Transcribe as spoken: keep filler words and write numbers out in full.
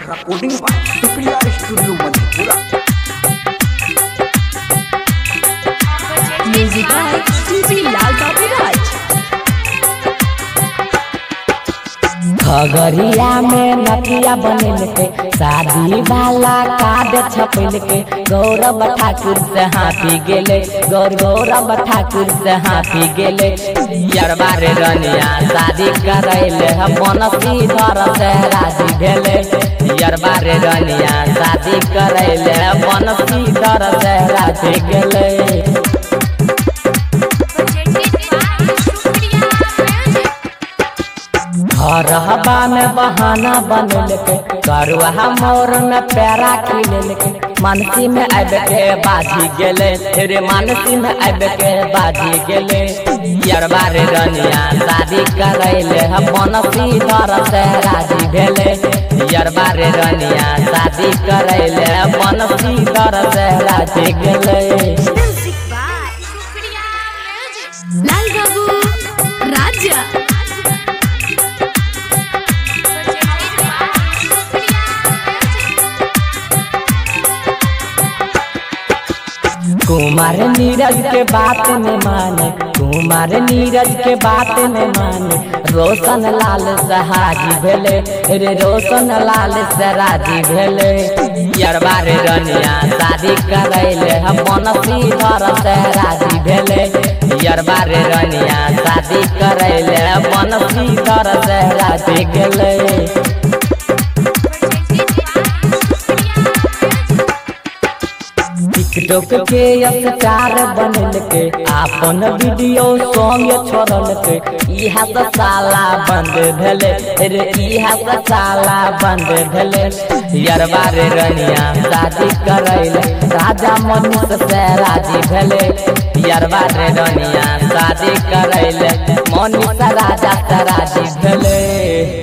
Recording by Supriya studio Madhepura. Music by DJ Lal Babu Raj. Khagaria में नथिया बनल के शादी वाला कार्ड छपल के गौरव ठाकुर से हाथी गेले गौर गौरव ठाकुर से हाथी गेले यरबा रे रनिया शादी करैले अपन सीधर से राजी भेले यरबा रे रनिया शादी करैले अपन सीधर से राजी गेले। रहबा में बहाना बनल के करुआ मोर में पैरा खिलल के मानसी में अब के बाजी गेले रे मानसी में अब के बाजी गेले यरबा रे रनिया शादी करैले अपन सीधर से राजी भेले यरबा रे रनिया शादी करैले अपन सीधर से राजी गेले। लाल बाबू राजा कुमार नीरज के बात न माने कुमार नीरज के बात न माने रोशन लाल सहाजी भेले रे रोशन लाल सराजी भेले यरबा रे रनिया शादी करैले अपन सीधर से राजी भेले यरबा रे रनिया शादी करैले अपन सीधर से राजी गेले। टिकटॉक के स्टार बनल के आपन वीडियो सॉन्ग छोड़ल के इहा से साला बंद भेले रे इहा से साला बंद भेले यरबा रे रनिया शादी करैले राजा मनीष से राजी भेले यरबा रे रनिया शादी करैले मनीष राजा से राजी भेले।